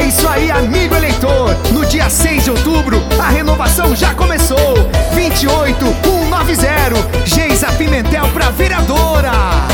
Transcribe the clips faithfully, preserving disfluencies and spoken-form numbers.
isso aí, amigo eleitor. No dia seis de outubro, a renovação já começou. Vinte e oito mil cento e noventa, Geisa Pimentel pra vereadora.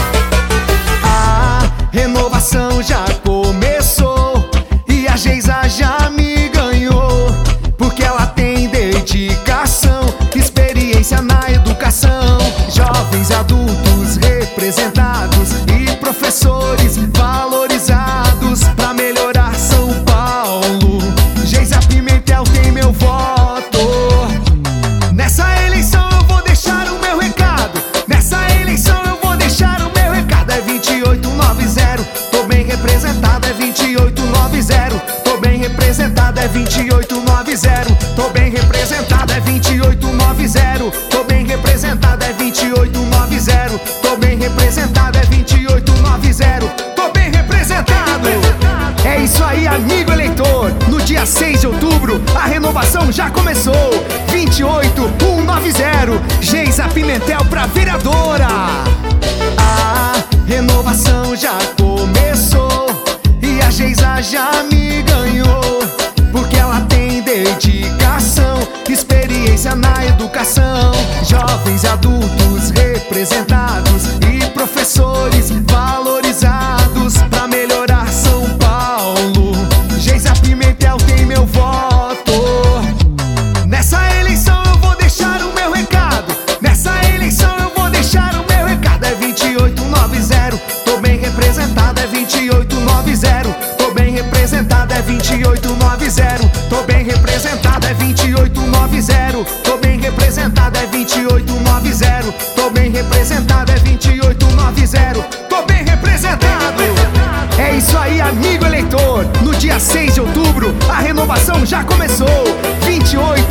A renovação já começou e a Geisa já me ganhou, porque ela tem dedicação, experiência na educação. Jovens, adultos representados e professores valorizados pra melhorar São Paulo. Geisa Pimentel tem meu voto. Nessa eleição eu vou deixar o meu recado. Nessa eleição eu vou deixar o meu recado. É vinte e oito mil novecentos, tô bem representado. É vinte e oito mil novecentos, tô bem representado. É vinte e oito mil novecentos, tô bem representado. É vinte e oito mil novecentos, tô bem representado. É vinte e oito mil novecentos, tô bem representado. É vinte e oito mil novecentos, tô bem representado. É isso aí, amigo eleitor. No dia seis de outubro, a renovação já começou. Vinte e oito mil cento e noventa, Geisa Pimentel pra vereadora. A renovação já começou e a Geisa já me ganhou, porque ela tem dedicação, experiência na educação. Jovens e adultos representados e professores valorizados pra melhorar São Paulo. Geisa Pimentel tem meu voto. Nessa eleição eu vou deixar o meu recado. Nessa eleição eu vou deixar o meu recado. É vinte e oito mil novecentos, tô bem representado. É vinte e oito mil novecentos, tô bem representado. É vinte e oito mil novecentos, tô bem representado. É vinte e oito mil novecentos, tô bem representado. É vinte e oito mil novecentos, tô bem representado. É vinte e oito mil novecentos, tô bem representado. É isso aí, amigo eleitor. No dia seis de outubro, a renovação já começou. Vinte e oito